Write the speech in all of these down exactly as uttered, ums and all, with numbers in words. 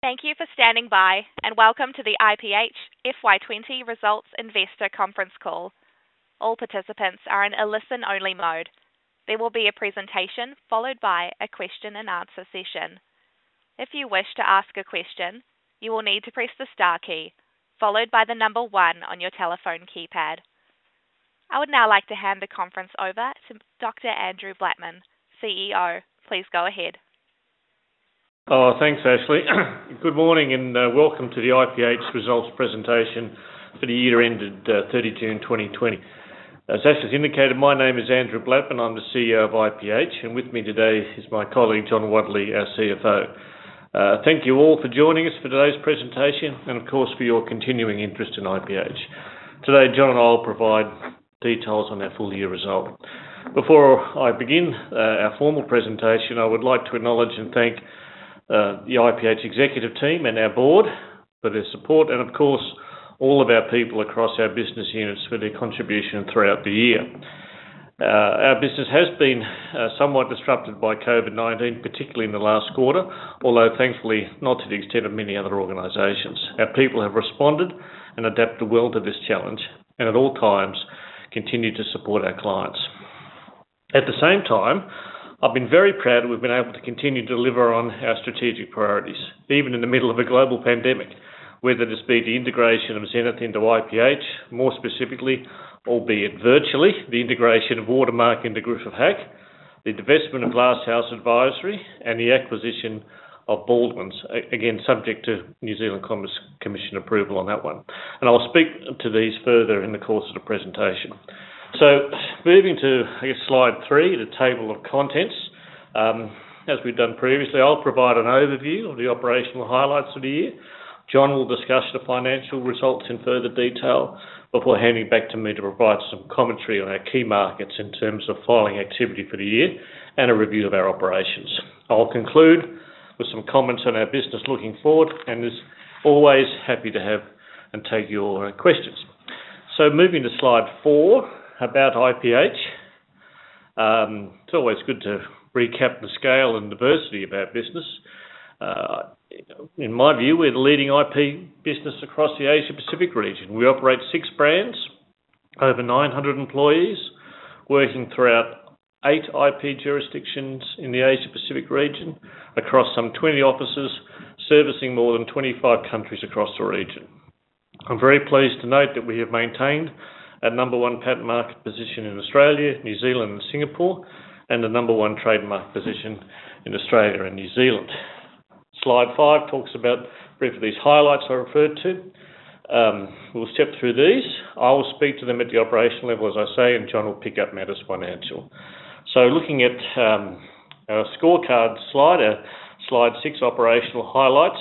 Thank you for standing by, and welcome to the I P H F Y twenty Results Investor Conference Call. All participants are in a listen-only mode. There will be a presentation followed by a question and answer session. If you wish to ask a question, you will need to press the star key, followed by the number one on your telephone keypad. I would now like to hand the conference over to Doctor Andrew Blattman, C E O. Please go ahead. Oh, thanks, Ashley. Good morning and uh, welcome to the I P H results presentation for the year ended uh, thirty June twenty twenty. As Ashley's indicated, my name is Andrew Blattman. I'm the C E O of I P H, and with me today is my colleague John Wadley, our C F O. Uh, thank you all for joining us for today's presentation and, of course, for your continuing interest in I P H. Today, John and I will provide details on our full year result. Before I begin uh, our formal presentation, I would like to acknowledge and thank Uh, the I P H executive team and our board for their support, and of course all of our people across our business units for their contribution throughout the year. Uh, our business has been uh, somewhat disrupted by COVID nineteen, particularly in the last quarter, although thankfully not to the extent of many other organisations. Our people have responded and adapted well to this challenge, and at all times continue to support our clients. At the same time, I've been very proud we've been able to continue to deliver on our strategic priorities, even in the middle of a global pandemic, whether this be the integration of Zenith into I P H, more specifically, albeit virtually, the integration of Watermark into Griffith Hack, the divestment of Glasshouse Advisory, and the acquisition of Baldwins, again subject to New Zealand Commerce Commission approval on that one. And I'll speak to these further in the course of the presentation. So, moving to I guess, slide three, the table of contents. Um, as we've done previously, I'll provide an overview of the operational highlights of the year. John will discuss the financial results in further detail before handing back to me to provide some commentary on our key markets in terms of filing activity for the year and a review of our operations. I'll conclude with some comments on our business looking forward, and as always, happy to have and take your questions. So, moving to slide four. About I P H. Um, it's always good to recap the scale and diversity of our business. Uh, in my view, we're the leading I P business across the Asia Pacific region. We operate six brands, over nine hundred employees, working throughout eight I P jurisdictions in the Asia Pacific region, across some twenty offices, servicing more than twenty-five countries across the region. I'm very pleased to note that we have maintained our number one patent market position in Australia, New Zealand and Singapore, and the number one trademark position in Australia and New Zealand. Slide five talks about briefly these highlights I referred to. Um, we'll step through these. I will speak to them at the operational level, as I say, and John will pick up matters financial. So looking at um, our scorecard slide, our slide six operational highlights.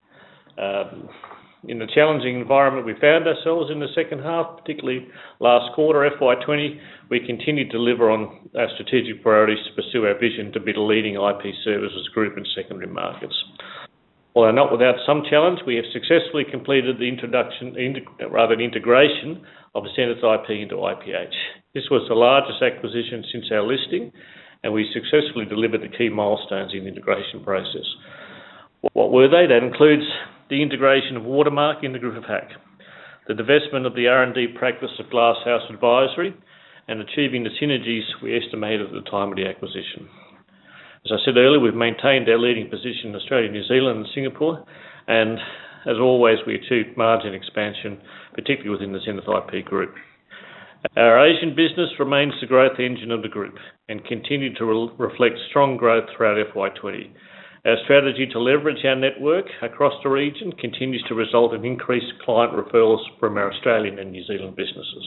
Um, In the challenging environment we found ourselves in the second half, particularly last quarter, F Y twenty, we continued to deliver on our strategic priorities to pursue our vision to be the leading I P services group in secondary markets. Although not without some challenge, we have successfully completed the introduction, rather the integration of Zenith I P into I P H. This was the largest acquisition since our listing, and we successfully delivered the key milestones in the integration process. What were they? That includes the integration of Watermark into Griffith Hack, the divestment of the R and D practice of Glasshouse Advisory, and achieving the synergies we estimated at the time of the acquisition. As I said earlier, we've maintained our leading position in Australia, New Zealand and Singapore, and as always, we achieved margin expansion, particularly within the Zenith I P group. Our Asian business remains the growth engine of the group and continued to re- reflect strong growth throughout F Y twenty. Our strategy to leverage our network across the region continues to result in increased client referrals from our Australian and New Zealand businesses.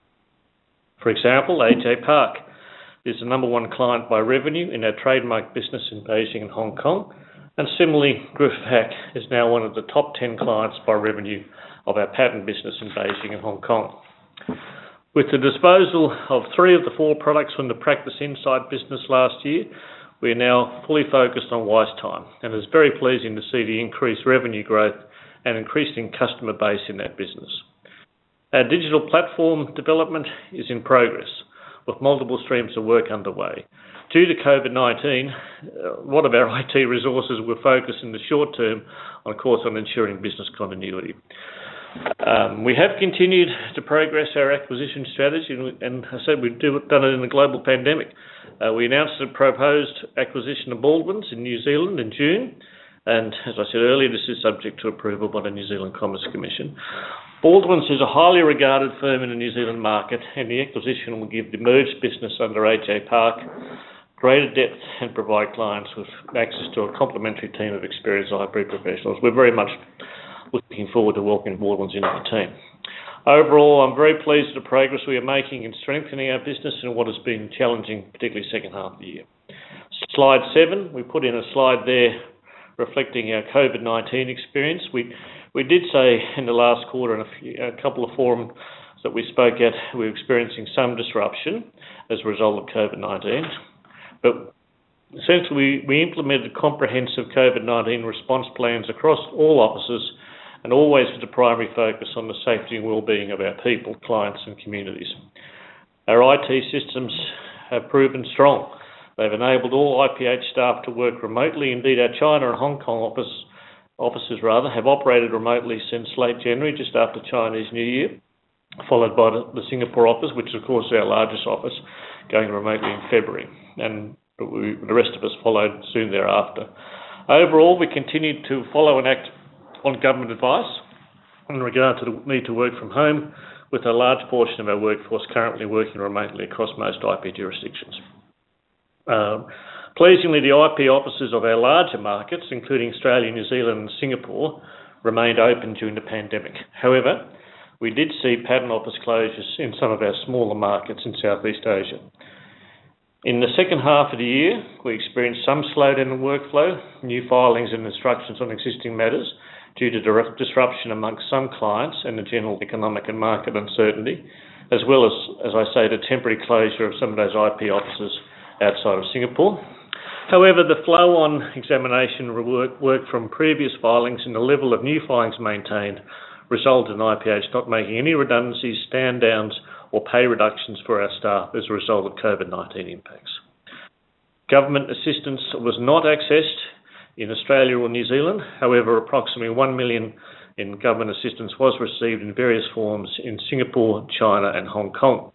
For example, A J Park is the number one client by revenue in our trademark business in Beijing and Hong Kong, and similarly, Griffith Hack is now one of the top ten clients by revenue of our patent business in Beijing and Hong Kong. With the disposal of three of the four products from the Practice Insight business last year, we are now fully focused on WiseTime, and it's very pleasing to see the increased revenue growth and increasing customer base in that business. Our digital platform development is in progress, with multiple streams of work underway Due to COVID nineteen, a lot of our I T resources were focused in the short term, on course, on ensuring business continuity. Um, we have continued to progress our acquisition strategy, and, and I said we've do, done it in the global pandemic. Uh, we announced the proposed acquisition of Baldwins in New Zealand in June, and as I said earlier, this is subject to approval by the New Zealand Commerce Commission. Baldwins is a highly regarded firm in the New Zealand market, and the acquisition will give the merged business under A J Park greater depth and provide clients with access to a complementary team of experienced I P professionals. We're very much looking forward to welcoming Baldwins into the team. Overall, I'm very pleased with the progress we are making in strengthening our business in what has been challenging, particularly second half of the year. Slide seven, we put in a slide there reflecting our COVID nineteen experience. We we did say in the last quarter in a, few, a couple of forums that we spoke at, we were experiencing some disruption as a result of COVID nineteen. But essentially, we, we implemented comprehensive COVID nineteen response plans across all offices, and always with the primary focus on the safety and well-being of our people, clients and communities. Our I T systems have proven strong. They've enabled all I P H staff to work remotely. Indeed, our China and Hong Kong office, offices rather, have operated remotely since late January, just after Chinese New Year, followed by the, the Singapore office, which is of course our largest office, going remotely in February, and we, the rest of us followed soon thereafter. Overall, we continued to follow and act on government advice in regard to the need to work from home, with a large portion of our workforce currently working remotely across most I P jurisdictions. Um, pleasingly, the I P offices of our larger markets, including Australia, New Zealand and Singapore, remained open during the pandemic. However, we did see pattern office closures in some of our smaller markets in Southeast Asia. In the second half of the year, we experienced some slowdown in workflow, new filings and instructions on existing matters due to direct disruption amongst some clients and the general economic and market uncertainty, as well as, as I say, the temporary closure of some of those I P offices outside of Singapore. However, the flow on examination work, work from previous filings and the level of new filings maintained resulted in I P H not making any redundancies, stand downs or pay reductions for our staff as a result of COVID nineteen impacts. Government assistance was not accessed in Australia or New Zealand. However, approximately one million in government assistance was received in various forms in Singapore, China and Hong Kong.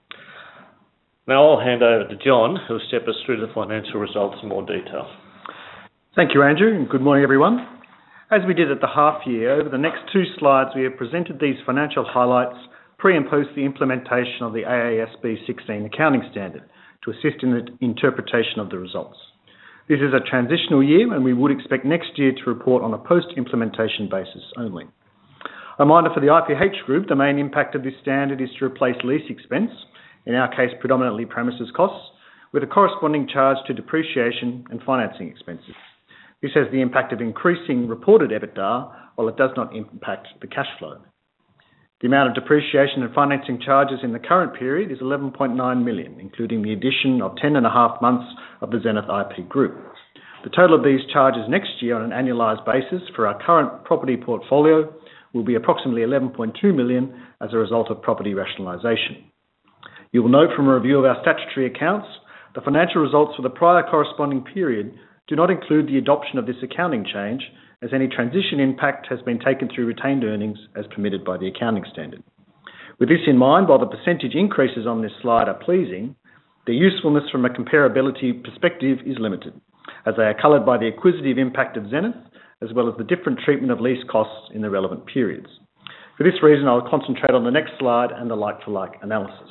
Now I'll hand over to John, who will step us through the financial results in more detail. Thank you, Andrew, and good morning, everyone. As we did at the half year, over the next two slides we have presented these financial highlights pre and post the implementation of the A A S B sixteen accounting standard to assist in the interpretation of the results. This is a transitional year, and we would expect next year to report on a post-implementation basis only. A reminder for the I P H group, the main impact of this standard is to replace lease expense, in our case predominantly premises costs, with a corresponding charge to depreciation and financing expenses. This has the impact of increasing reported EBITDA, while it does not impact the cash flow. The amount of depreciation and financing charges in the current period is eleven point nine million dollars, including the addition of ten and a half months of the Zenith I P Group. The total of these charges next year on an annualised basis for our current property portfolio will be approximately eleven point two million dollars as a result of property rationalisation. You will note from a review of our statutory accounts, the financial results for the prior corresponding period do not include the adoption of this accounting change, as any transition impact has been taken through retained earnings as permitted by the accounting standard. With this in mind, while the percentage increases on this slide are pleasing, their usefulness from a comparability perspective is limited, as they are coloured by the acquisitive impact of Zenith, as well as the different treatment of lease costs in the relevant periods. For this reason, I'll concentrate on the next slide and the like-for-like analysis.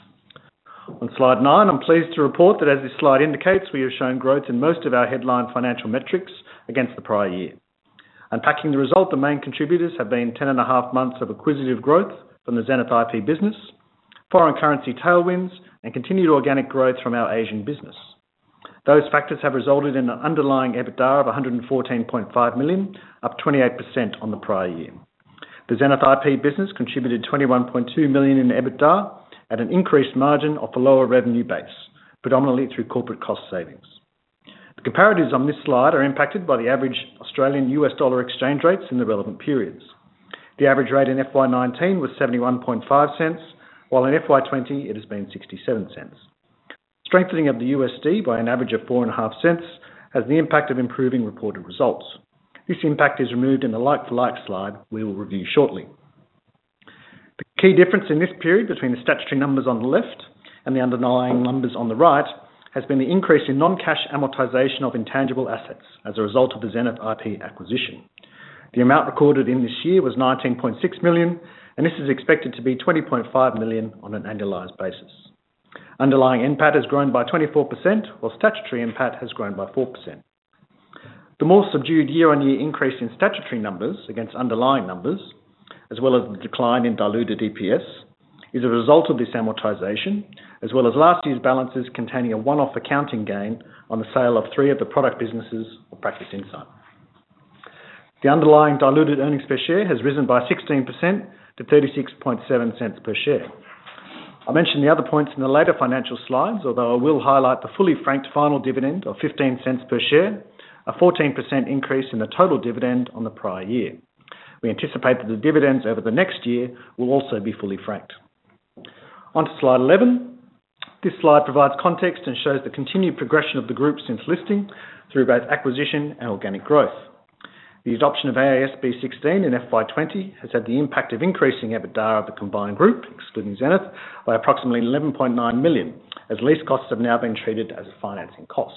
On slide nine, I'm pleased to report that as this slide indicates, we have shown growth in most of our headline financial metrics against the prior year. Unpacking the result, the main contributors have been ten and a half months of acquisitive growth from the Zenith I P business, foreign currency tailwinds, and continued organic growth from our Asian business. Those factors have resulted in an underlying EBITDA of one hundred fourteen point five million dollars, up twenty-eight percent on the prior year. The Zenith I P business contributed twenty-one point two million dollars in EBITDA at an increased margin off a lower revenue base, predominantly through corporate cost savings. The comparatives on this slide are impacted by the average Australian U S dollar exchange rates in the relevant periods. The average rate in F Y nineteen was seventy-one point five cents, while in F Y twenty it has been sixty-seven cents. Strengthening of the U S D by an average of four and a half cents has the impact of improving reported results. This impact is removed in the like-for-like slide we will review shortly. The key difference in this period between the statutory numbers on the left and the underlying numbers on the right has been the increase in non-cash amortisation of intangible assets as a result of the Zenith I P acquisition. The amount recorded in this year was nineteen point six million dollars, and this is expected to be twenty point five million dollars on an annualised basis. Underlying N P A T has grown by twenty-four percent, while statutory N P A T has grown by four percent. The more subdued year-on-year increase in statutory numbers against underlying numbers, as well as the decline in diluted E P S, is a result of this amortisation, as well as last year's balances containing a one-off accounting gain on the sale of three of the product businesses of Practice Insight. The underlying diluted earnings per share has risen by sixteen percent to thirty-six point seven cents per share. I mentioned the other points in the later financial slides, although I will highlight the fully franked final dividend of fifteen cents per share, a fourteen percent increase in the total dividend on the prior year. We anticipate that the dividends over the next year will also be fully franked. On to slide eleven. This slide provides context and shows the continued progression of the group since listing through both acquisition and organic growth. The adoption of A A S B sixteen in F Y twenty has had the impact of increasing EBITDA of the combined group, excluding Zenith, by approximately eleven point nine million dollars, as lease costs have now been treated as a financing cost.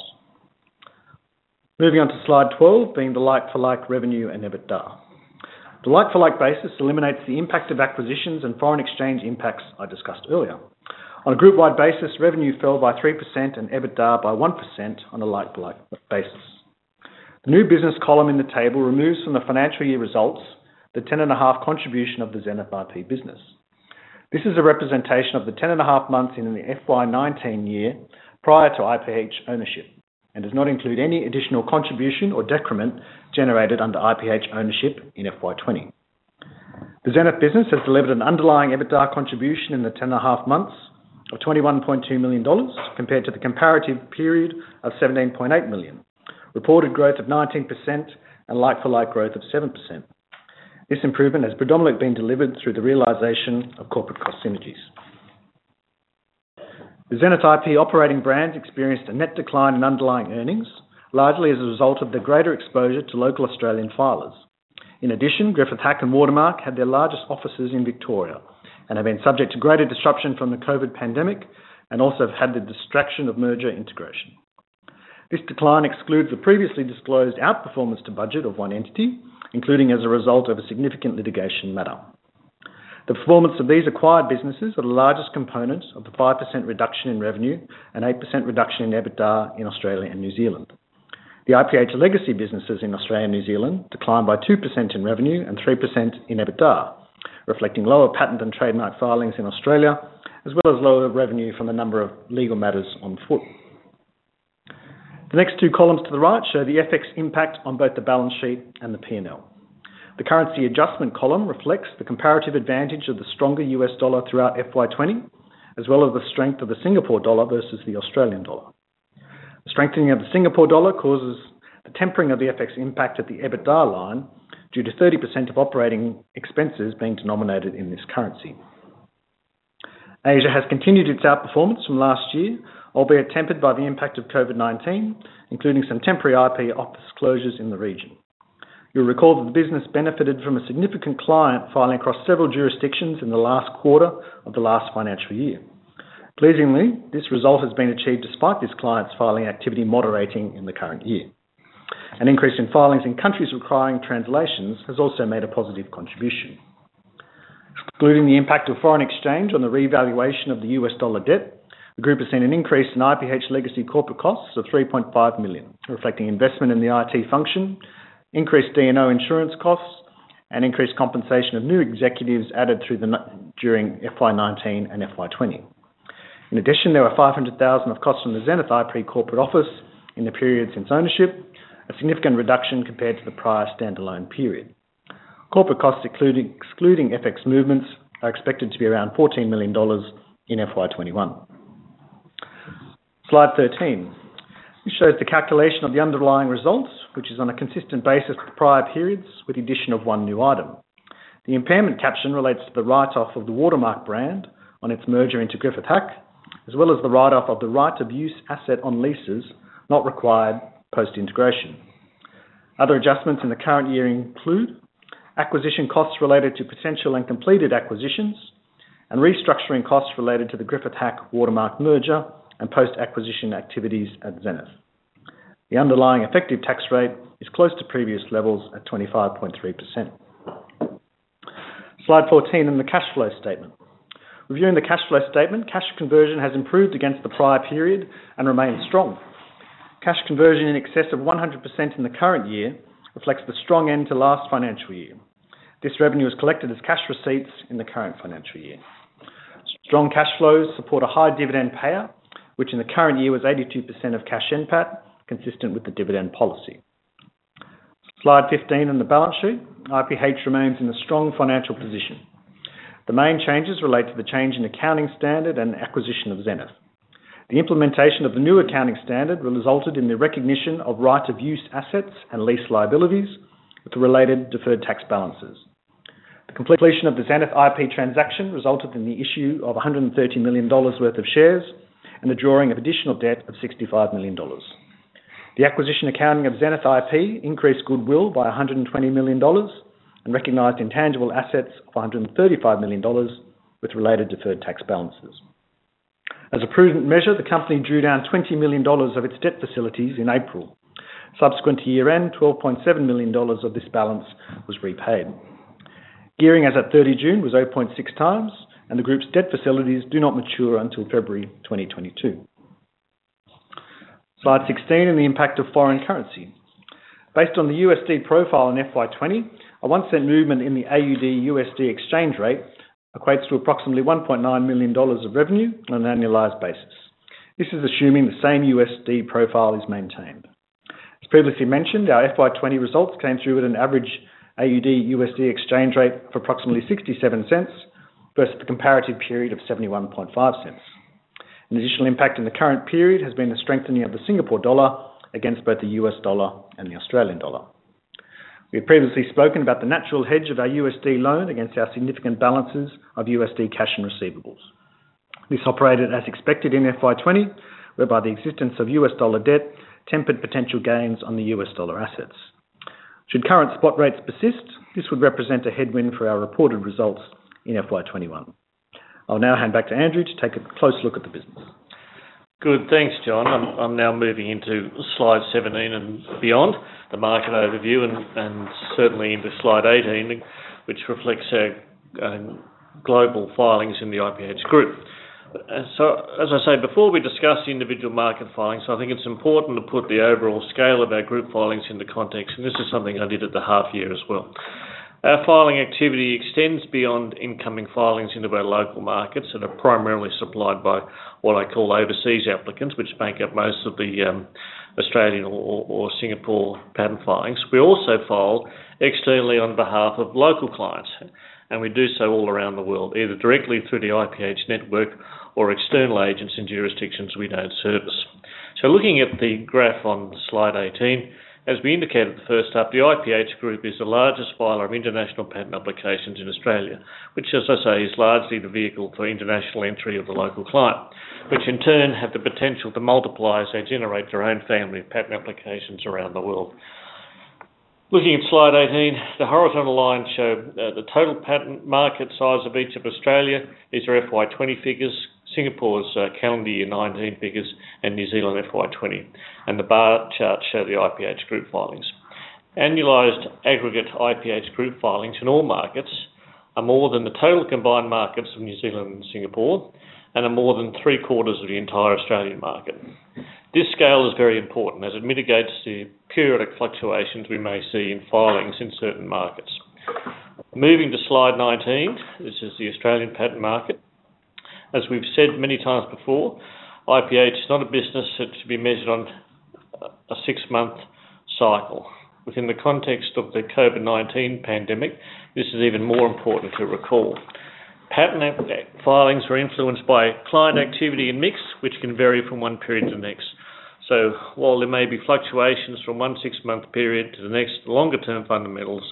Moving on to slide twelve, being the like-for-like revenue and EBITDA. The like-for-like basis eliminates the impact of acquisitions and foreign exchange impacts I discussed earlier. On a group-wide basis, revenue fell by three percent and EBITDA by one percent on a like-for-like basis. The new business column in the table removes from the financial year results the ten and a half contribution of the Zenith I P business. This is a representation of the ten and a half months in the F Y nineteen year prior to I P H ownership, and does not include any additional contribution or decrement generated under I P H ownership in F Y twenty. The Zenith business has delivered an underlying EBITDA contribution in the ten and a half months of twenty-one point two million dollars compared to the comparative period of seventeen point eight million dollars, reported growth of nineteen percent and like-for-like growth of seven percent. This improvement has predominantly been delivered through the realisation of corporate cost synergies. The Zenith I P operating brands experienced a net decline in underlying earnings, largely as a result of their greater exposure to local Australian filers. In addition, Griffith Hack and Watermark had their largest offices in Victoria and have been subject to greater disruption from the COVID pandemic, and also have had the distraction of merger integration. This decline excludes the previously disclosed outperformance to budget of one entity, including as a result of a significant litigation matter. The performance of these acquired businesses are the largest component of the five percent reduction in revenue and eight percent reduction in EBITDA in Australia and New Zealand. The I P H legacy businesses in Australia and New Zealand declined by two percent in revenue and three percent in EBITDA, reflecting lower patent and trademark filings in Australia, as well as lower revenue from the number of legal matters on foot. The next two columns to the right show the F X impact on both the balance sheet and the P and L. The currency adjustment column reflects the comparative advantage of the stronger U S dollar throughout F Y twenty, as well as the strength of the Singapore dollar versus the Australian dollar. The strengthening of the Singapore dollar causes the tempering of the F X impact at the EBITDA line due to thirty percent of operating expenses being denominated in this currency. Asia has continued its outperformance from last year, albeit tempered by the impact of COVID nineteen, including some temporary I P office closures in the region. You'll recall that the business benefited from a significant client filing across several jurisdictions in the last quarter of the last financial year. Pleasingly, this result has been achieved despite this client's filing activity moderating in the current year. An increase in filings in countries requiring translations has also made a positive contribution. Excluding the impact of foreign exchange on the revaluation of the U S dollar debt, the group has seen an increase in I P H legacy corporate costs of three point five million dollars, reflecting investment in the I T function, increased D and O insurance costs, and increased compensation of new executives added through the, during F Y nineteen and F Y twenty. In addition, there were five hundred thousand dollars of costs from the Zenith I P corporate office in the period since ownership, a significant reduction compared to the prior standalone period. Corporate costs, excluding, excluding F X movements, are expected to be around fourteen million dollars in F Y twenty-one. Slide thirteen. This shows the calculation of the underlying results, which is on a consistent basis with prior periods, with the addition of one new item. The impairment caption relates to the write-off of the Watermark brand on its merger into Griffith Hack, as well as the write-off of the right of use asset on leases not required post-integration. Other adjustments in the current year include acquisition costs related to potential and completed acquisitions, and restructuring costs related to the Griffith Hack Watermark merger and post-acquisition activities at Zenith. The underlying effective tax rate is close to previous levels at twenty-five point three percent. Slide fourteen in the cash flow statement. Reviewing the cash flow statement, cash conversion has improved against the prior period and remains strong. Cash conversion in excess of one hundred percent in the current year reflects the strong end to last financial year. This revenue is collected as cash receipts in the current financial year. Strong cash flows support a high dividend payout, which in the current year was eighty-two percent of cash N P A T, consistent with the dividend policy. Slide fifteen in the balance sheet. I P H remains in a strong financial position. The main changes relate to the change in accounting standard and acquisition of Zenith. The implementation of the new accounting standard resulted in the recognition of right of use assets and lease liabilities with the related deferred tax balances. The completion of the Zenith I P transaction resulted in the issue of one hundred thirty million dollars worth of shares and the drawing of additional debt of sixty-five million dollars. The acquisition accounting of Zenith I P increased goodwill by one hundred twenty million dollars and recognised intangible assets of one hundred thirty-five million dollars with related deferred tax balances. As a prudent measure, the company drew down twenty million dollars of its debt facilities in April. Subsequent to year-end, twelve point seven million dollars of this balance was repaid. Gearing as at thirty June was zero point six times, and the group's debt facilities do not mature until February twenty twenty-two. Slide sixteen and the impact of foreign currency. Based on the U S D profile in F Y twenty, a one cent movement in the A U D U S D exchange rate equates to approximately one point nine million dollars of revenue on an annualised basis. This is assuming the same U S D profile is maintained. As previously mentioned, our F Y twenty results came through at an average A U D U S D exchange rate of approximately sixty-seven cents versus the comparative period of seventy-one point five cents. An additional impact in the current period has been the strengthening of the Singapore dollar against both the U S dollar and the Australian dollar. We have previously spoken about the natural hedge of our U S D loan against our significant balances of U S D cash and receivables. This operated as expected in F Y twenty, whereby the existence of U S dollar debt tempered potential gains on the U S dollar assets. Should current spot rates persist, this would represent a headwind for our reported results in F Y twenty-one. I'll now hand back to Andrew to take a close look at the business. Good, thanks, John. I'm, I'm now moving into slide seventeen and beyond, the market overview, and, and certainly into slide eighteen, which reflects our um, global filings in the I P H group. So, as I say, before we discuss the individual market filings, I think it's important to put the overall scale of our group filings into context, and this is something I did at the half year as well. Our filing activity extends beyond incoming filings into our local markets that are primarily supplied by what I call overseas applicants, which make up most of the um, Australian or, or Singapore patent filings. We also file externally on behalf of local clients, and we do so all around the world, either directly through the I P H network or external agents in jurisdictions we don't service. So looking at the graph on slide eighteen, as we indicated at the first up, the I P H group is the largest filer of international patent applications in Australia, which, as I say, is largely the vehicle for international entry of the local client, which in turn have the potential to multiply as they generate their own family of patent applications around the world. Looking at slide eighteen, the horizontal lines show uh, the total patent market size of each of Australia. These are F Y twenty figures, Singapore's uh, calendar year nineteen figures, and New Zealand F Y twenty. And the bar charts show the I P H group filings. Annualised aggregate I P H group filings in all markets are more than the total combined markets of New Zealand and Singapore, and are more than three quarters of the entire Australian market. This scale is very important as it mitigates the periodic fluctuations we may see in filings in certain markets. Moving to slide nineteen, this is the Australian patent market. As we've said many times before, I P H is not a business that should be measured on a six-month cycle. Within the context of the COVID nineteen pandemic, this is even more important to recall. Patent filings are influenced by client activity and mix, which can vary from one period to the next. So while there may be fluctuations from one six-month period to the next, longer-term fundamentals,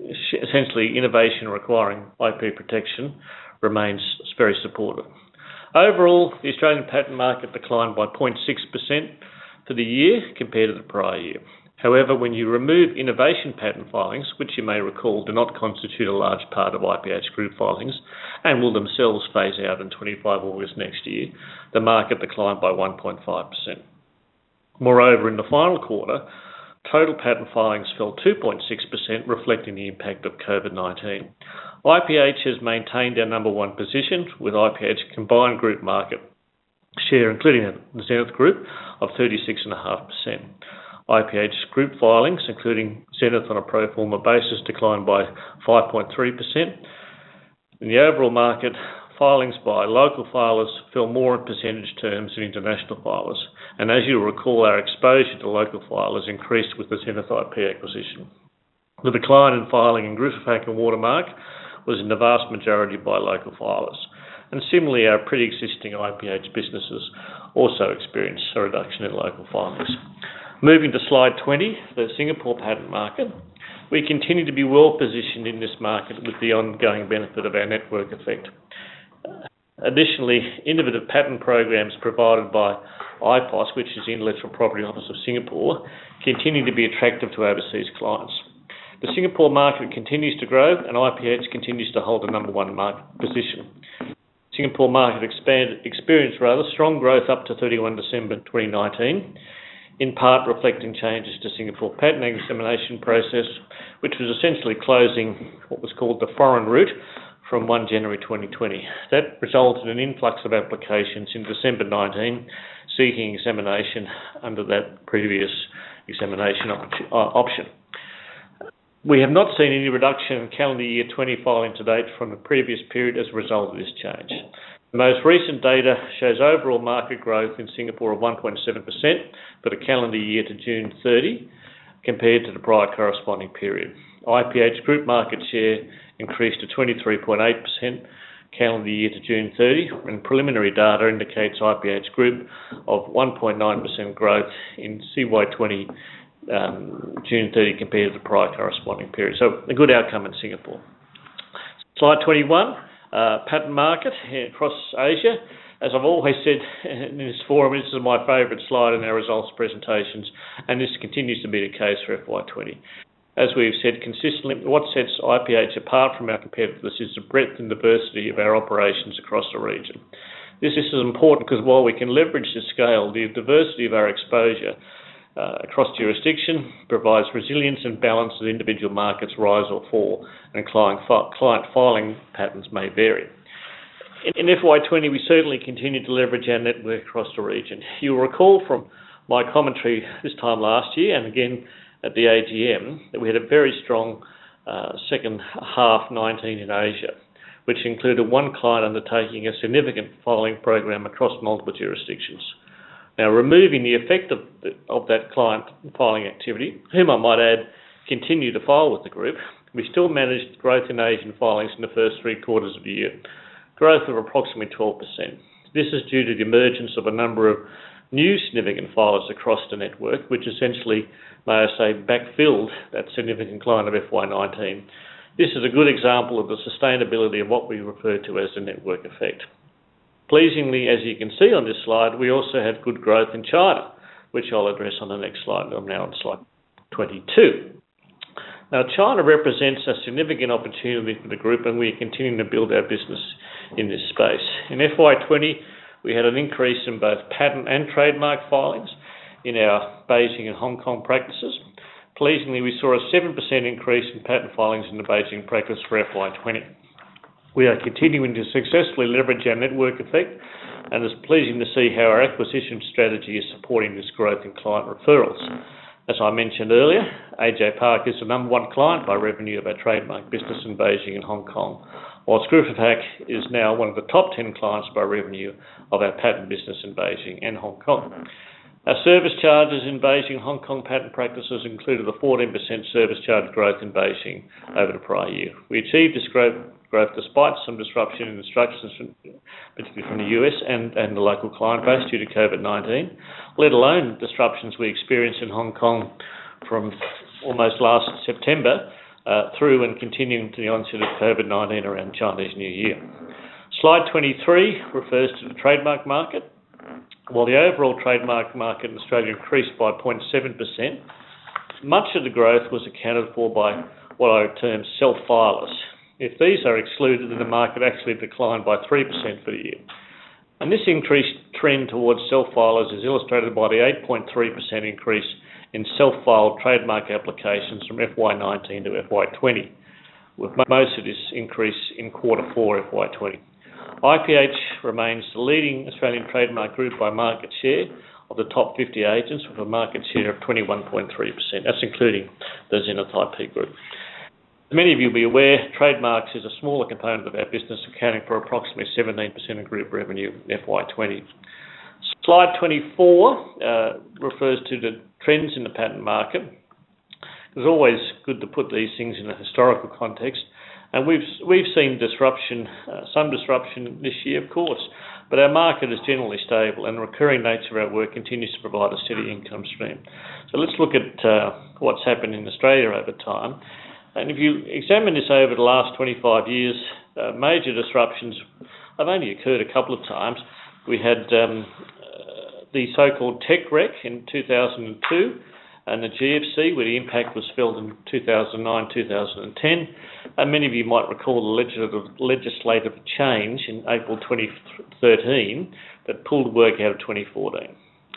essentially innovation requiring I P protection, remains very supportive. Overall, the Australian patent market declined by zero point six percent for the year compared to the prior year. However, when you remove innovation patent filings, which you may recall do not constitute a large part of I P H group filings and will themselves phase out on twenty-five August next year, the market declined by one point five percent. Moreover, in the final quarter, total patent filings fell two point six percent, reflecting the impact of COVID nineteen. I P H has maintained our number one position with I P H combined group market share, including the Zenith Group, of thirty-six point five percent. I P H group filings, including Zenith on a pro forma basis, declined by five point three percent. In the overall market, filings by local filers fell more in percentage terms than international filers. And as you'll recall, our exposure to local filers increased with the Zenith I P acquisition. The decline in filing in Griffith and Watermark was in the vast majority by local filers. And similarly, our pre-existing I P H businesses also experienced a reduction in local filings. Moving to slide twenty, the Singapore patent market. We continue to be well positioned in this market with the ongoing benefit of our network effect. Additionally, innovative patent programs provided by I P O S, which is the Intellectual Property Office of Singapore, continue to be attractive to overseas clients. The Singapore market continues to grow and I P H continues to hold the number one market position. Singapore market expanded, experienced rather strong growth up to thirty-first December twenty nineteen, in part reflecting changes to Singapore patent examination process, which was essentially closing what was called the foreign route from first January twenty twenty. That resulted in an influx of applications in December nineteen seeking examination under that previous examination op- option. We have not seen any reduction in calendar year twenty filing to date from the previous period as a result of this change. The most recent data shows overall market growth in Singapore of one point seven percent for the calendar year to June thirtieth compared to the prior corresponding period. I P H group market share increased to twenty-three point eight percent calendar year to June thirtieth, and preliminary data indicates I P H group of one point nine percent growth in C Y twenty um, June thirtieth compared to the prior corresponding period. So a good outcome in Singapore. Slide twenty-one, uh, patent market across Asia. As I've always said in this forum, this is my favourite slide in our results presentations, and this continues to be the case for F Y twenty. As we've said consistently, what sets I P H apart from our competitors is the breadth and diversity of our operations across the region. This, this is important because while we can leverage the scale, the diversity of our exposure uh, across jurisdiction provides resilience and balance as individual markets rise or fall, and client, client filing patterns may vary. In, in F Y twenty, we certainly continue to leverage our network across the region. You'll recall from my commentary this time last year, and again at the A G M, that we had a very strong uh, second half nineteen in Asia, which included one client undertaking a significant filing program across multiple jurisdictions. Now, removing the effect of, the, of that client filing activity, whom I might add continue to file with the group, we still managed growth in Asian filings in the first three quarters of the year, growth of approximately twelve percent. This is due to the emergence of a number of new significant filers across the network, which essentially, may I say, backfilled that significant client of F Y nineteen. This is a good example of the sustainability of what we refer to as the network effect. Pleasingly, as you can see on this slide, we also had good growth in China, which I'll address on the next slide. I'm now on slide twenty-two. Now, China represents a significant opportunity for the group, and we are continuing to build our business in this space. In F Y twenty, we had an increase in both patent and trademark filings in our Beijing and Hong Kong practices. Pleasingly, we saw a seven percent increase in patent filings in the Beijing practice for F Y twenty. We are continuing to successfully leverage our network effect, and it's pleasing to see how our acquisition strategy is supporting this growth in client referrals. As I mentioned earlier, A J Park is the number one client by revenue of our trademark business in Beijing and Hong Kong, whilst Griffith Hack is now one of the top ten clients by revenue of our patent business in Beijing and Hong Kong. Our service charges in Beijing and Hong Kong patent practices included a fourteen percent service charge growth in Beijing over the prior year. We achieved this growth, growth despite some disruption in instructions, from, particularly from the U S and, and the local client base due to COVID nineteen, let alone disruptions we experienced in Hong Kong from almost last September uh, through and continuing to the onset of COVID nineteen around Chinese New Year. Slide twenty-three refers to the trademark market. While the overall trademark market in Australia increased by zero point seven percent, much of the growth was accounted for by what I would term self-filers. If these are excluded, then the market actually declined by three percent for the year. And this increased trend towards self-filers is illustrated by the eight point three percent increase in self-filed trademark applications from F Y nineteen to F Y twenty, with most of this increase in quarter four F Y twenty. I P H remains the leading Australian trademark group by market share of the top fifty agents, with a market share of twenty-one point three percent. That's including the Zenith I P group. As many of you will be aware, trademarks is a smaller component of our business, accounting for approximately seventeen percent of group revenue in F Y twenty. Slide twenty-four uh, refers to the trends in the patent market. It's always good to put these things in a historical context, and we've we've seen disruption, uh, some disruption this year, of course, but our market is generally stable, and the recurring nature of our work continues to provide a steady income stream. So let's look at uh, what's happened in Australia over time. And if you examine this over the last twenty-five years, uh, major disruptions have only occurred a couple of times. We had um, uh, the so-called tech wreck in two thousand two and the G F C, where the impact was felt in two thousand nine, two thousand ten. And many of you might recall the legislative, legislative change in April twenty thirteen that pulled work out of twenty fourteen.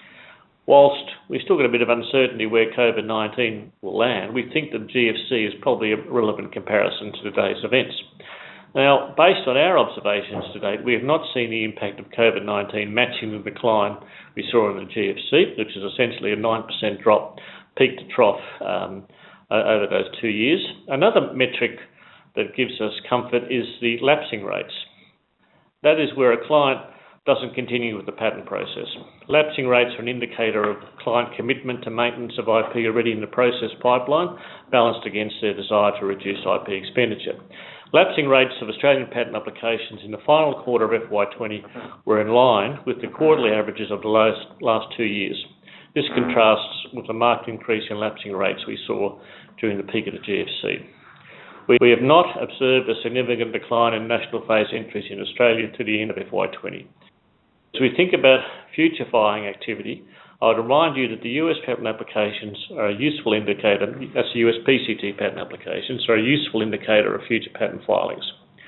Whilst we've still got a bit of uncertainty where COVID nineteen will land, we think that G F C is probably a relevant comparison to today's events. Now, based on our observations to date, we have not seen the impact of COVID nineteen matching the decline we saw in the G F C, which is essentially a nine percent drop, peak to trough, um, over those two years. Another metric that gives us comfort is the lapsing rates. That is where a client doesn't continue with the patent process. Lapsing rates are an indicator of client commitment to maintenance of I P already in the process pipeline, balanced against their desire to reduce I P expenditure. Lapsing rates of Australian patent applications in the final quarter of F Y twenty were in line with the quarterly averages of the last, last two years. This contrasts with the marked increase in lapsing rates we saw during the peak of the G F C. We, we have not observed a significant decline in national phase entries in Australia to the end of F Y twenty. As we think about future filing activity, I would remind you that the U S patent applications are a useful indicator, that's the U S P C T patent applications, are a useful indicator of future patent filings.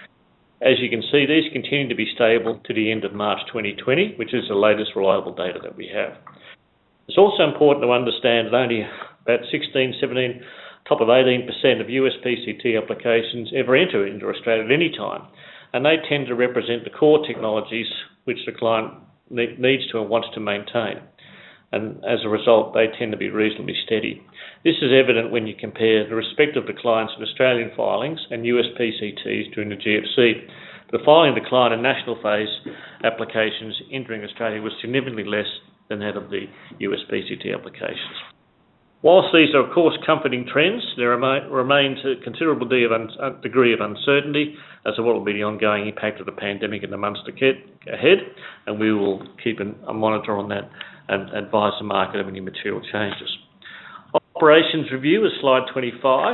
As you can see, these continue to be stable to the end of March twenty twenty, which is the latest reliable data that we have. It's also important to understand that only about sixteen, seventeen, top of eighteen percent of U S P C T applications ever enter into Australia at any time, and they tend to represent the core technologies which the client ne- needs to and wants to maintain. And as a result, they tend to be reasonably steady. This is evident when you compare the respective declines in Australian filings and U S P C Ts during the G F C. The filing decline in national phase applications entering Australia was significantly less than that of the U S P C T applications. Whilst these are, of course, comforting trends, there remains a considerable degree of uncertainty as to what will be the ongoing impact of the pandemic in the months ahead, and we will keep a monitor on that and advise the market of any material changes. Operations review is slide twenty-five,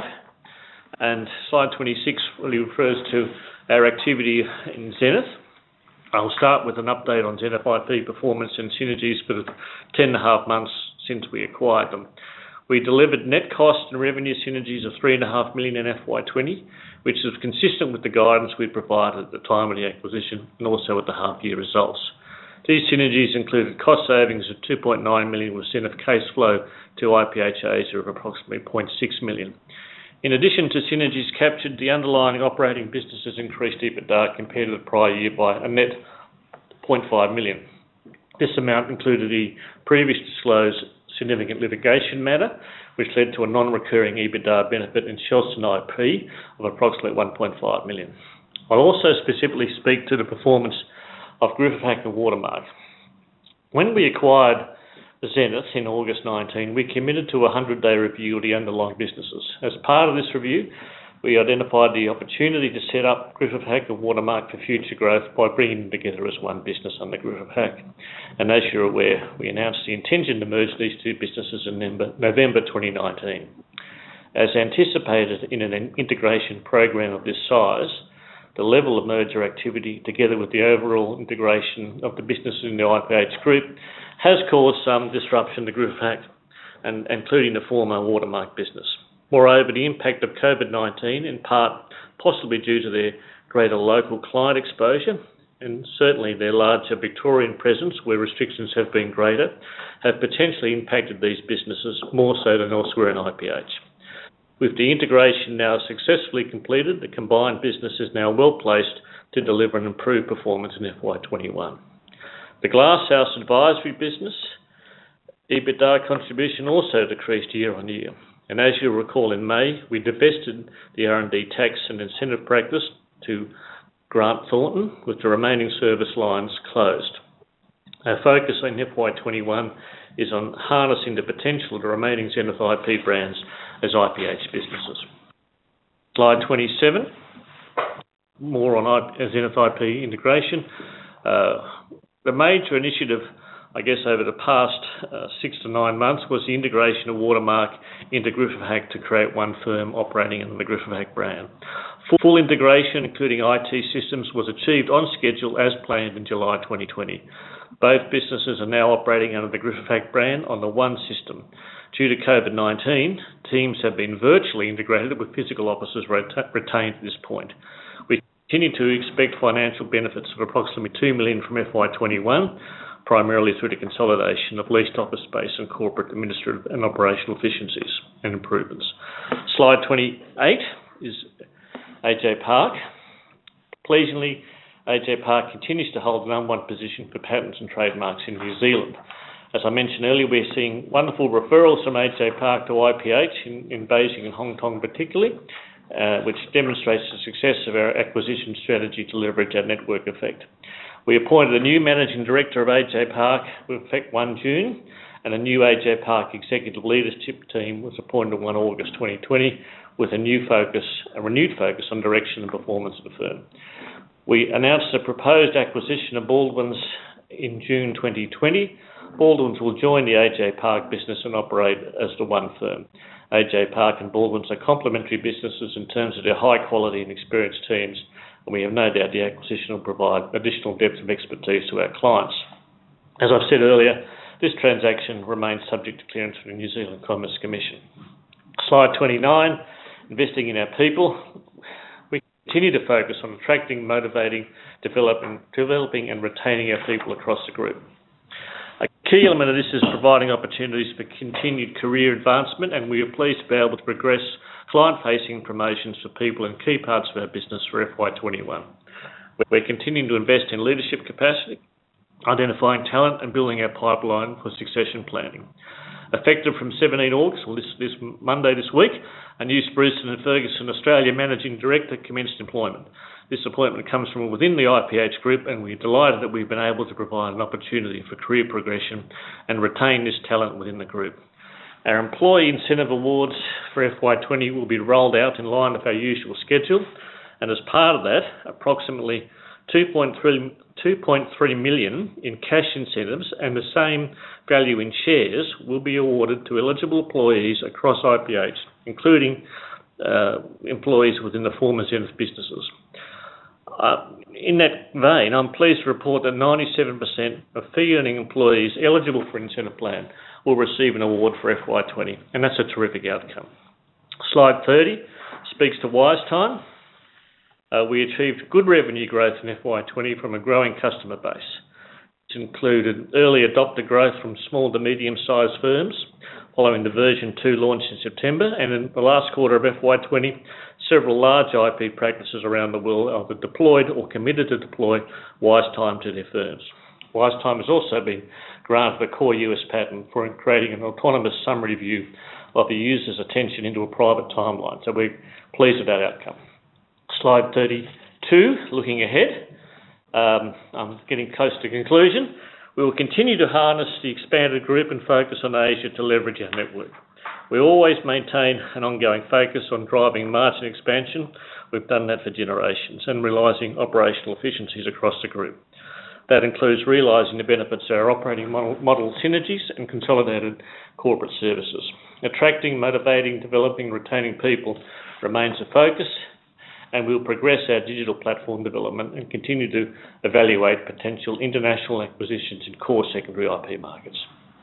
and slide twenty-six really refers to our activity in Zenith. I'll start with an update on Zenith I P performance and synergies for the ten and a half months since we acquired them. We delivered net cost and revenue synergies of three point five million dollars in F Y twenty, which is consistent with the guidance we provided at the time of the acquisition and also at the half-year results. These synergies included cost savings of two point nine million dollars with Zenith case flow to I P H Asia of approximately zero point six million dollars. In addition to synergies captured, the underlying operating businesses increased EBITDA compared to the prior year by a net zero point five million dollars. This amount included the previously disclosed significant litigation matter, which led to a non-recurring EBITDA benefit in Shelston I P of approximately one point five million dollars. I'll also specifically speak to the performance of Griffith Hack and Watermark. When we acquired Zenith in August nineteen, we committed to a hundred-day review of the underlying businesses. As part of this review, we identified the opportunity to set up Griffith Hack and Watermark for future growth by bringing them together as one business under Griffith Hack. And as you're aware, we announced the intention to merge these two businesses in November twenty nineteen. As anticipated in an integration program of this size, the level of merger activity, together with the overall integration of the businesses in the I P H group, has caused some disruption to Griffith Hack, and including the former Watermark business. Moreover, the impact of COVID nineteen, in part possibly due to their greater local client exposure, and certainly their larger Victorian presence where restrictions have been greater, have potentially impacted these businesses more so than elsewhere in I P H. With the integration now successfully completed, the combined business is now well placed to deliver an improved performance in F Y twenty-one. The Glasshouse Advisory business EBITDA contribution also decreased year on year, and as you'll recall, in May we divested the R and D tax and incentive practice to Grant Thornton, with the remaining service lines closed. Our focus in F Y twenty-one is on harnessing the potential of the remaining Zenith I P brands as I P H businesses. Slide twenty-seven, more on Zenith I P integration. Uh, the major initiative, I guess, over the past uh, six to nine months was the integration of Watermark into Griffith Hack to create one firm operating under the Griffith Hack brand. Full integration, including I T systems, was achieved on schedule as planned in July twenty twenty. Both businesses are now operating under the Griffith Hack brand on the one system. Due to COVID nineteen, teams have been virtually integrated with physical offices reta- retained at this point. We continue to expect financial benefits of approximately two million dollars from F Y twenty-one, primarily through the consolidation of leased office space and corporate administrative and operational efficiencies and improvements. Slide twenty-eight is A J Park. Pleasingly, A J Park continues to hold the number one position for patents and trademarks in New Zealand. As I mentioned earlier, we're seeing wonderful referrals from A J Park to I P H in, in Beijing and Hong Kong particularly, uh, which demonstrates the success of our acquisition strategy to leverage our network effect. We appointed a new managing director of A J Park with effect the first of June, and a new A J Park executive leadership team was appointed on the first of August twenty twenty, with a new focus, a renewed focus on direction and performance of the firm. We announced the proposed acquisition of Baldwins in June twenty twenty. Baldwins will join the A J Park business and operate as the one firm. A J Park and Baldwins are complementary businesses in terms of their high quality and experienced teams, and we have no doubt the acquisition will provide additional depth of expertise to our clients. As I've said earlier, this transaction remains subject to clearance from the New Zealand Commerce Commission. Slide twenty-nine, investing in our people. We continue to focus on attracting, motivating, developing, developing and retaining our people across the group. A key element of this is providing opportunities for continued career advancement, and we are pleased to be able to progress client-facing promotions for people in key parts of our business for F Y twenty-one. We're continuing to invest in leadership capacity, identifying talent and building our pipeline for succession planning. Effective from the seventeenth of August, or this, this Monday this week, a new Spruson and Ferguson Australia Managing Director commenced employment. This appointment comes from within the I P H group, and we're delighted that we've been able to provide an opportunity for career progression and retain this talent within the group. Our employee incentive awards for F Y twenty will be rolled out in line with our usual schedule, and as part of that, approximately two point three million in cash incentives and the same value in shares will be awarded to eligible employees across I P H, including uh, employees within the former Zenith businesses. Uh, in that vein, I'm pleased to report that ninety-seven percent of fee-earning employees eligible for incentive plan will receive an award for F Y twenty, and that's a terrific outcome. Slide thirty speaks to WiseTime. Uh, we achieved good revenue growth in F Y twenty from a growing customer base. This included early adopter growth from small to medium-sized firms, following the version two launch in September, and in the last quarter of F Y twenty, several large I P practices around the world either deployed or committed to deploy WiseTime to their firms. WiseTime has also been granted a core U S patent for creating an autonomous summary view of the user's attention into a private timeline, so we're pleased with that outcome. Slide thirty-two, looking ahead, um, I'm getting close to conclusion. We will continue to harness the expanded group and focus on Asia to leverage our network. We always maintain an ongoing focus on driving margin expansion. We've done that for generations, and realising operational efficiencies across the group. That includes realising the benefits of our operating model, model synergies and consolidated corporate services. Attracting, motivating, developing, retaining people remains a focus, and we'll progress our digital platform development and continue to evaluate potential international acquisitions in core secondary I P markets.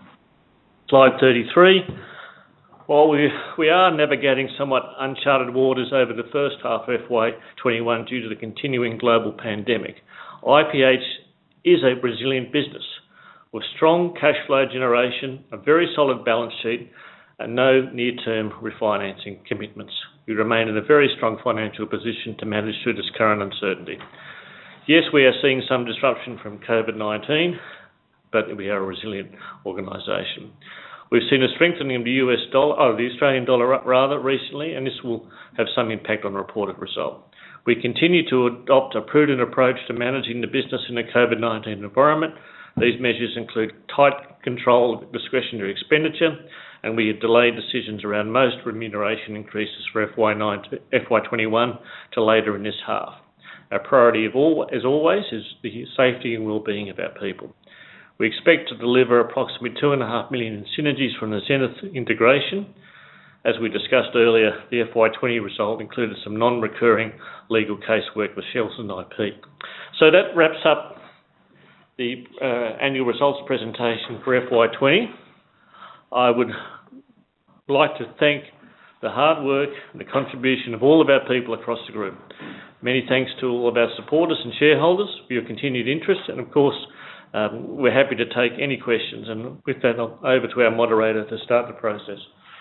Slide thirty-three. While we, we are navigating somewhat uncharted waters over the first half of F Y twenty-one due to the continuing global pandemic, I P H is a resilient business with strong cash flow generation, a very solid balance sheet, and no near-term refinancing commitments. We remain in a very strong financial position to manage through this current uncertainty. Yes, we are seeing some disruption from COVID nineteen, but we are a resilient organisation. We've seen a strengthening of the U S dollar, oh, the Australian dollar rather, recently, and this will have some impact on the reported result. We continue to adopt a prudent approach to managing the business in a COVID nineteen environment. These measures include tight control of discretionary expenditure, and we have delayed decisions around most remuneration increases for F Y twenty-one to later in this half. Our priority, of all, as always, is the safety and well-being of our people. We expect to deliver approximately two point five million in synergies from the Zenith integration. As we discussed earlier, the F Y twenty result included some non-recurring legal casework with Shelston I P. So that wraps up the uh, annual results presentation for F Y twenty. I would like to thank the hard work and the contribution of all of our people across the group. Many thanks to all of our supporters and shareholders for your continued interest, and of course, um, we're happy to take any questions. And with that, I'll over to our moderator to start the process.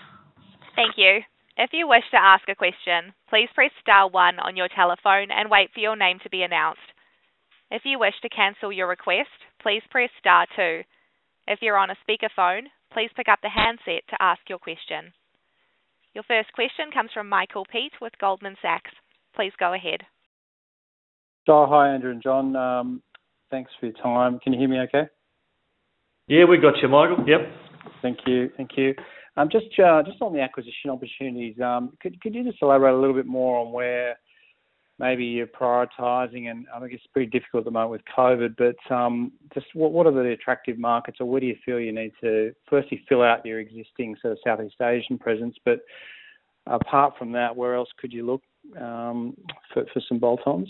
Thank you. If you wish to ask a question, please press star one on your telephone and wait for your name to be announced. If you wish to cancel your request, please press star two. If you're on a speakerphone, please pick up the handset to ask your question. Your first question comes from Michael Peet with Goldman Sachs. Please go ahead. Oh, hi, Andrew and John. Um, thanks for your time. Can you hear me okay? Yeah, we got you, Michael. Yep. Thank you. Thank you. Um, just uh, just on the acquisition opportunities, um, could could you just elaborate a little bit more on where maybe you're prioritising, and I think it's pretty difficult at the moment with COVID, but um, just what, what are the attractive markets, or where do you feel you need to firstly fill out your existing sort of Southeast Asian presence, but apart from that, where else could you look um, for, for some bolt-ons?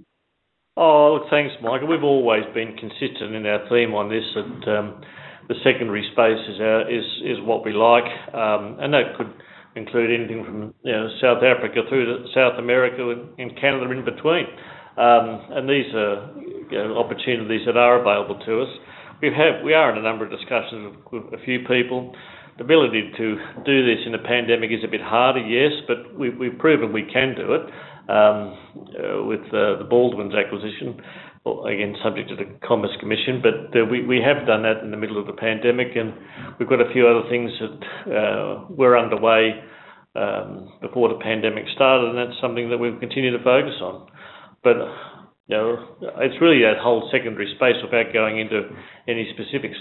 Oh, look, thanks, Michael. We've always been consistent in our theme on this, that um, the secondary space is, our, is is what we like, um, and that could include anything from you know South Africa through to South America and, and Canada in between. Um, and these are you know, opportunities that are available to us. We have we are in a number of discussions with, with a few people. The ability to do this in a pandemic is a bit harder, yes, but we, we've proven we can do it um, uh, with uh, the Baldwins acquisition. Well, again, subject to the Commerce Commission, but uh, we, we have done that in the middle of the pandemic, and we've got a few other things that uh, were underway um, before the pandemic started, and that's something that we'll continue to focus on. But you know, it's really that whole secondary space without going into any specifics.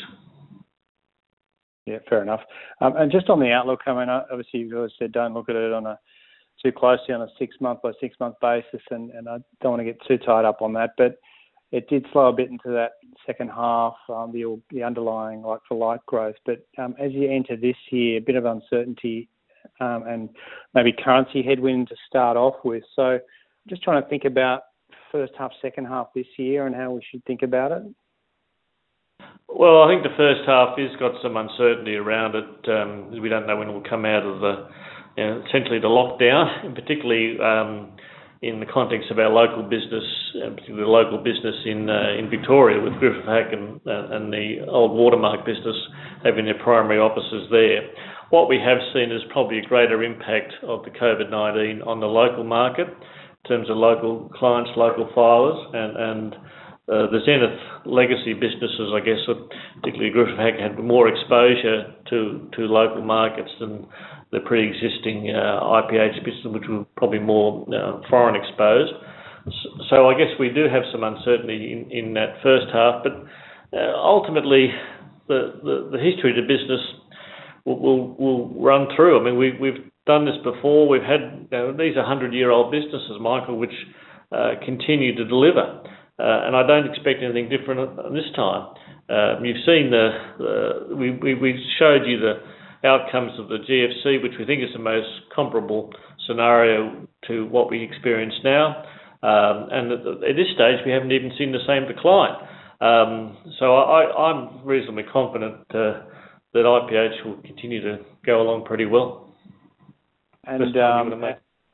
Yeah, fair enough. Um, and just on the outlook, I mean, obviously you've always said don't look at it on a too closely on a six-month by six-month basis, and, and I don't want to get too tied up on that, but it did slow a bit into that second half, um, the, the underlying like-for-like growth. But um, as you enter this year, a bit of uncertainty um, and maybe currency headwind to start off with. So I'm just trying to think about first half, second half this year and how we should think about it. Well, I think the first half has got some uncertainty around it. Um, we don't know when it will come out of the, you know, essentially the lockdown, and particularly um, in the context of our local business, uh, particularly the local business in uh, in Victoria with Griffith Hack and, uh, and the old Watermark business having their primary offices there. What we have seen is probably a greater impact of the COVID nineteen on the local market in terms of local clients, local filers, and, and uh, the Zenith legacy businesses, I guess, particularly Griffith Hack, had more exposure to, to local markets than the pre-existing uh, I P H business, which were probably more uh, foreign exposed. So I guess we do have some uncertainty in, in that first half, but uh, ultimately the, the, the history of the business will, will, will run through. I mean, we, we've done this before. We've had, you know, these are hundred-year-old businesses, Michael, which uh, continue to deliver. Uh, and I don't expect anything different this time. Uh, you've seen the, the we, we, we showed you the outcomes of the G F C, which we think is the most comparable scenario to what we experience now. Um, and at, at this stage, we haven't even seen the same decline. Um, so I, I'm reasonably confident uh, that I P H will continue to go along pretty well. And um,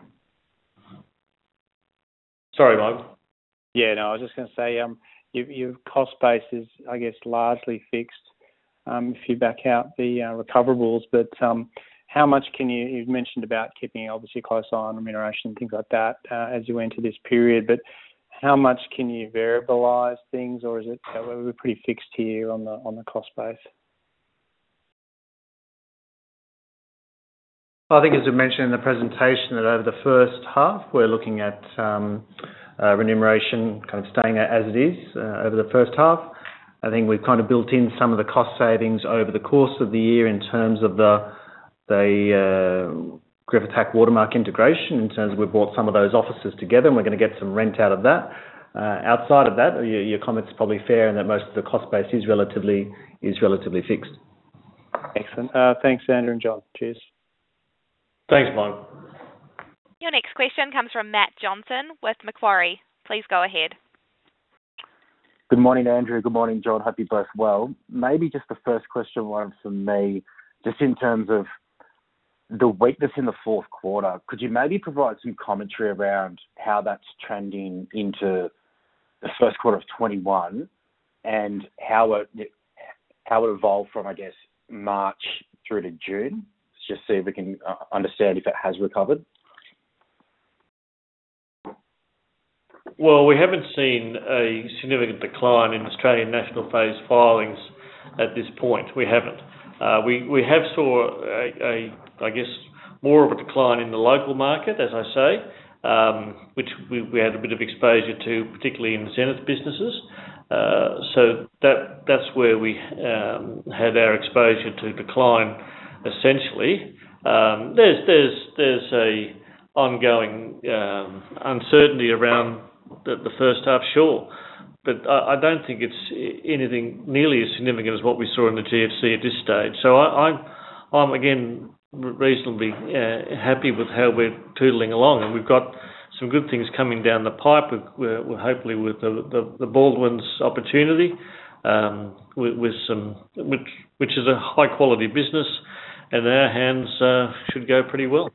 sorry, Mike. Yeah, no, I was just going to say, um, your, your cost base is, I guess, largely fixed um, if you back out the uh, recoverables. But um, how much can you? You mentioned about keeping obviously a close eye on remuneration and things like that uh, as you enter this period. But how much can you variabilise things, or is it uh, we're pretty fixed here on the on the cost base? I think, as we mentioned in the presentation, that over the first half we're looking at um, uh, remuneration kind of staying as it is uh, over the first half. I think we've kind of built in some of the cost savings over the course of the year in terms of the the uh, Griffith Hack Watermark integration, in terms of we've brought some of those offices together and we're going to get some rent out of that. Uh, outside of that, your, your comment's probably fair in that most of the cost base is relatively is relatively fixed. Excellent. Uh, thanks, Andrew and John. Cheers. Thanks, Mike. Your next question comes from Matt Johnson with Macquarie. Please go ahead. Good morning, Andrew. Good morning, John. Hope you're both well. Maybe just the first question one from me, just in terms of the weakness in the fourth quarter. Could you maybe provide some commentary around how that's trending into the first quarter of twenty-one and how it how it evolved from, I guess, March through to June? Just see if we can uh, understand if it has recovered. Well, we haven't seen a significant decline in Australian National Phase filings at this point. We haven't. Uh, we we have saw a, a I guess more of a decline in the local market, as I say, um, which we, we had a bit of exposure to, particularly in the Zenith businesses. Uh, so that that's where we um, had our exposure to decline. Essentially, um, there's there's there's a ongoing um, uncertainty around the, the first half, sure, but I, I don't think it's anything nearly as significant as what we saw in the G F C at this stage. So I, I'm I'm again reasonably uh, happy with how we're tootling along, and we've got some good things coming down the pipe. We're, we're hopefully with the, the, the Baldwin's opportunity, um, with, with some which which is a high quality business. And our hands uh, should go pretty well.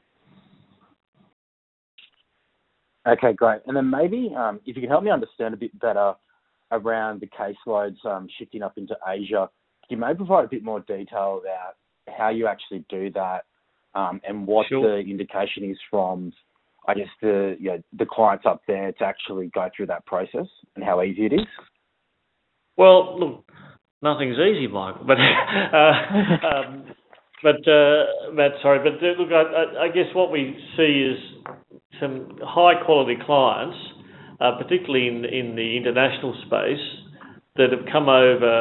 Okay, great. And then maybe um, if you could help me understand a bit better around the caseloads um, shifting up into Asia, can you maybe provide a bit more detail about how you actually do that um, and what Sure. the indication is from, I guess, the you know, the clients up there to actually go through that process and how easy it is? Well, look, nothing's easy, Michael, but uh, um, But, uh, Matt, sorry, but uh, look, I, I guess what we see is some high-quality clients, uh, particularly in, in the international space, that have come over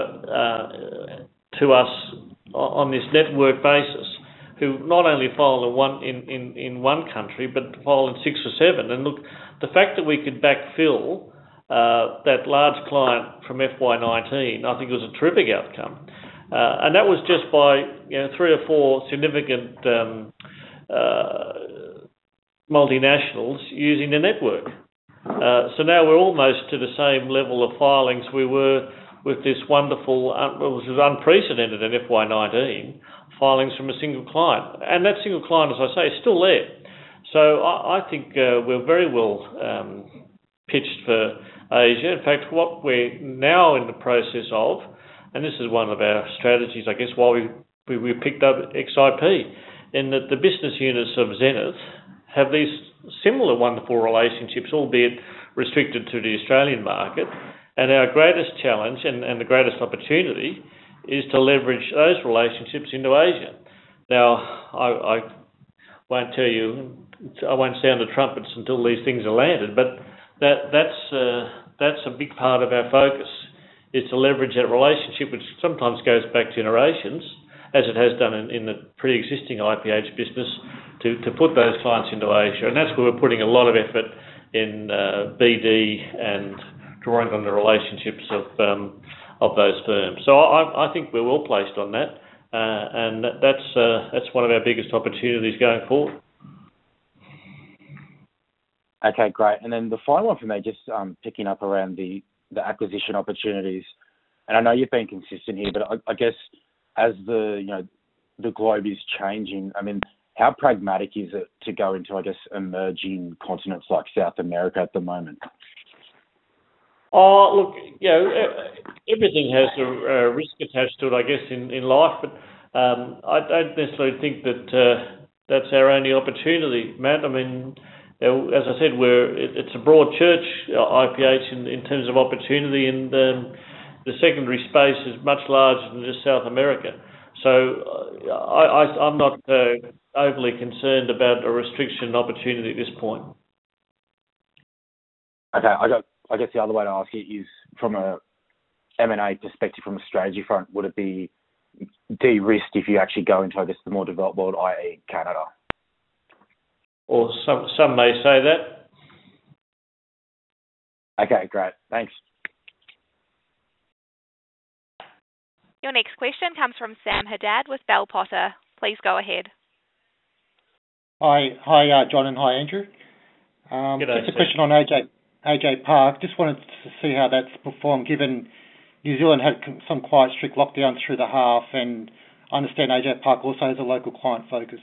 uh, to us on this network basis, who not only file in one in, in, in one country, but file in six or seven. And look, the fact that we could backfill uh, that large client from F Y nineteen, I think was a terrific outcome. Uh, and that was just by you know three or four significant um, uh, multinationals using the network. Uh, so now we're almost to the same level of filings we were with this wonderful, uh, which was unprecedented in F Y nineteen, filings from a single client. And that single client, as I say, is still there. So I, I think uh, we're very well um, pitched for Asia. In fact, what we're now in the process of, and this is one of our strategies, I guess, why we, we, we picked up X I P, in that the business units of Zenith have these similar wonderful relationships, albeit restricted to the Australian market. And our greatest challenge and, and the greatest opportunity is to leverage those relationships into Asia. Now, I, I won't tell you, I won't sound the trumpets until these things are landed, but that that's uh, that's a big part of our focus, is to leverage that relationship, which sometimes goes back generations, as it has done in, in the pre-existing I P H business, to, to put those clients into Asia. And that's where we're putting a lot of effort in uh, B D and drawing on the relationships of um, of those firms. So I, I think we're well placed on that, uh, and that, that's uh, that's one of our biggest opportunities going forward. Okay, great. And then the final one for me, just um, picking up around the, the acquisition opportunities. And I know you've been consistent here, but I, I guess as the you know the globe is changing, I mean, how pragmatic is it to go into, I guess, emerging continents like South America at the moment? Oh, look, you know, everything has a, a risk attached to it, I guess, in, in life, but um, I don't necessarily think that uh, that's our only opportunity, Matt. I mean, you know, as I said, we're it, it's a broad church, I P H, in, in terms of opportunity, and um, the secondary space is much larger than just South America. So uh, I, I, I'm not uh, overly concerned about a restriction opportunity at this point. Okay, I got. I guess the other way to ask it is, from a M and A perspective, from a strategy front, would it be de-risked if you actually go into, I guess, the more developed world, that is. Canada? Or some some may say that. Okay, great. Thanks. Your next question comes from Sam Haddad with Bell Potter. Please go ahead. Hi, hi, uh, John, and hi, Andrew. Um, G'day, just a question on A J. A J Park, just wanted to see how that's performed, given New Zealand had some quite strict lockdowns through the half, and I understand A J Park also has a local client focus.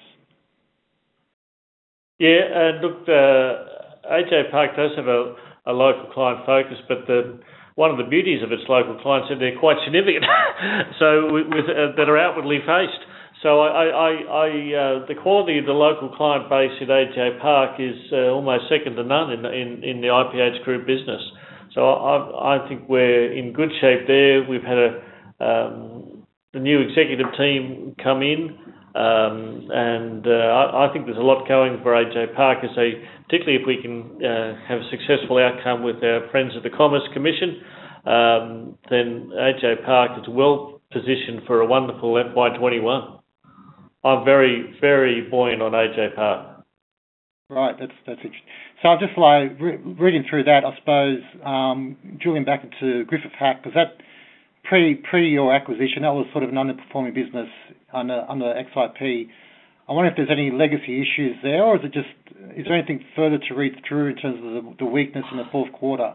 Yeah, and look, uh, A J Park does have a, a local client focus, but the, one of the beauties of its local clients is they're quite significant, so with, with uh, that are outwardly faced. So I, I, I uh, the quality of the local client base at A J Park is uh, almost second to none in, in, in the I P H group business. So I, I think we're in good shape there. We've had a um, the new executive team come in, um, and uh, I, I think there's a lot going for A J Park, as they, particularly if we can uh, have a successful outcome with our friends at the Commerce Commission, um, then A J Park is well positioned for a wonderful F Y twenty-one. I'm very, very buoyant on A J Park. Right, that's that's interesting. So I'm just like re- reading through that. I suppose um, drilling back into Griffith Hack, because that pre pre your acquisition, that was sort of an underperforming business under under X I P. I wonder if there's any legacy issues there, or is it just is there anything further to read through in terms of the, the weakness in the fourth quarter?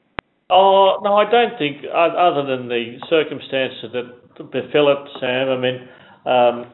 Oh no, I don't think, other than the circumstances that befell it, Sam. I mean. Um,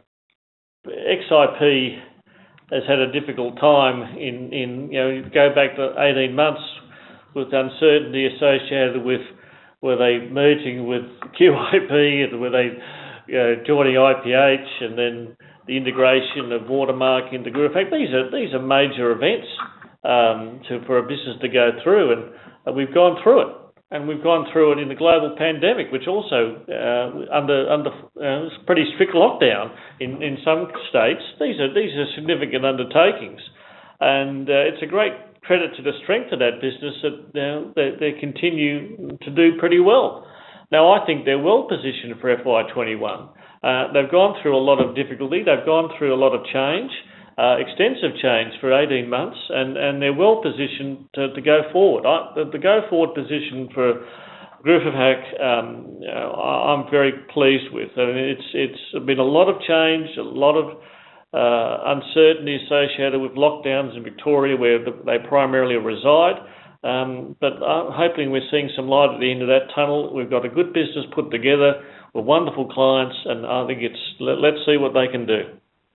X I P has had a difficult time in, in you know, go back to eighteen months with uncertainty associated with were they merging with Q I P and were they you know, joining I P H, and then the integration of Watermark into Griffith. In fact, these are these are major events um, to, for a business to go through, and uh, we've gone through it. And we've gone through it in the global pandemic, which also uh, under under uh, pretty strict lockdown in, in some states. These are these are significant undertakings, and uh, it's a great credit to the strength of that business that you know, they, they continue to do pretty well. Now, I think they're well positioned for F Y twenty-one. Uh, they've gone through a lot of difficulty. They've gone through a lot of change. Uh, extensive change for eighteen months, and, and they're well positioned to, to go forward. I, the, the go forward position for Griffith Hack, um, you know, I'm very pleased with. I mean, it's it's been a lot of change, a lot of uh, uncertainty associated with lockdowns in Victoria, where the, they primarily reside. Um, but I'm hoping we're seeing some light at the end of that tunnel. We've got a good business put together with wonderful clients, and I think it's let, let's see what they can do.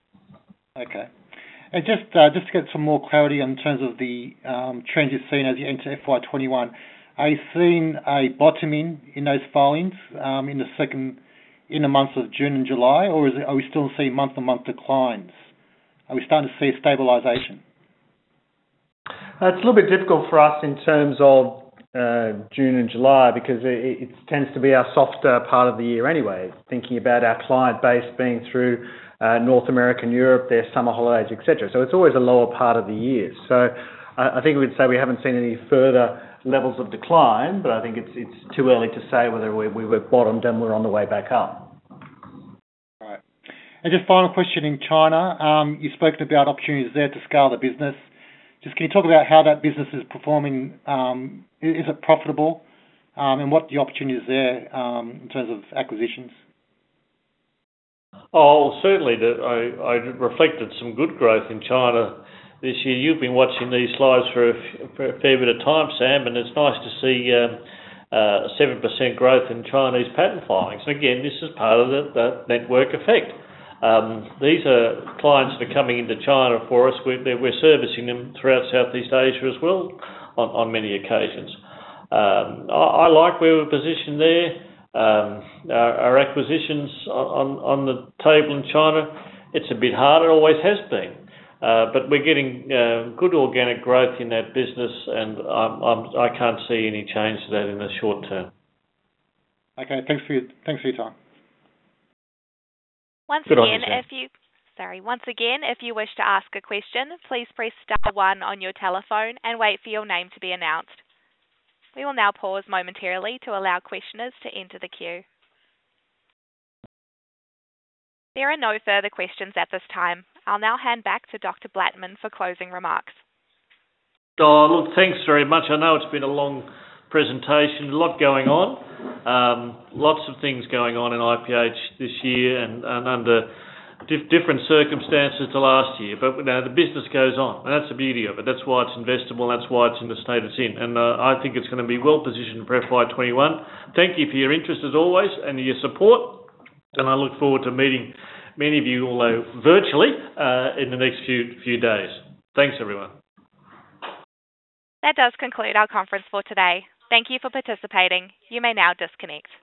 Okay. And just uh, just to get some more clarity in terms of the um, trends you've seen as you enter F Y twenty-one, are you seeing a bottoming in those filings um, in the second in the months of June and July, or is it, are we still seeing month-on-month declines? Are we starting to see a stabilisation? Uh, it's a little bit difficult for us in terms of uh, June and July, because it, it tends to be our softer part of the year anyway, thinking about our client base being through Uh, North America and Europe, their summer holidays, et cetera. So it's always a lower part of the year. So uh, I think we'd say we haven't seen any further levels of decline, but I think it's it's too early to say whether we, we were bottomed and we're on the way back up. All right. And just final question in China. Um, you've spoken about opportunities there to scale the business. Just can you talk about how that business is performing? Um, is it profitable? Um, and what the opportunities there um, in terms of acquisitions? Oh, certainly. The, I, I reflected some good growth in China this year. You've been watching these slides for a, for a fair bit of time, Sam, and it's nice to see um, uh, seven percent growth in Chinese patent filings. And again, this is part of the, the network effect. Um, these are clients that are coming into China for us. We're, we're servicing them throughout Southeast Asia as well on, on many occasions. Um, I, I like where we're positioned there. Um, our, our acquisitions on, on the table in China, it's a bit harder, always has been. Uh, but we're getting uh, good organic growth in that business, and I'm, I'm, I can't see any change to that in the short term. Okay, thanks for your, thanks for your time. Once Good again, on you, if you sorry, once again, if you wish to ask a question, please press star one on your telephone and wait for your name to be announced. We will now pause momentarily to allow questioners to enter the queue. There are no further questions at this time. I'll now hand back to Doctor Blattman for closing remarks. Oh, look, thanks very much. I know it's been a long presentation, a lot going on, um, lots of things going on in I P H this year and, and under dif- different circumstances to last year. But you know, the business goes on, and that's the beauty of it. That's why it's investable, that's why it's in the state it's in. And uh, I think it's going to be well positioned for F Y twenty-one. Thank you for your interest as always and your support, and I look forward to meeting many of you, although virtually, uh, in the next few few days. Thanks, everyone. That does conclude our conference for today. Thank you for participating. You may now disconnect.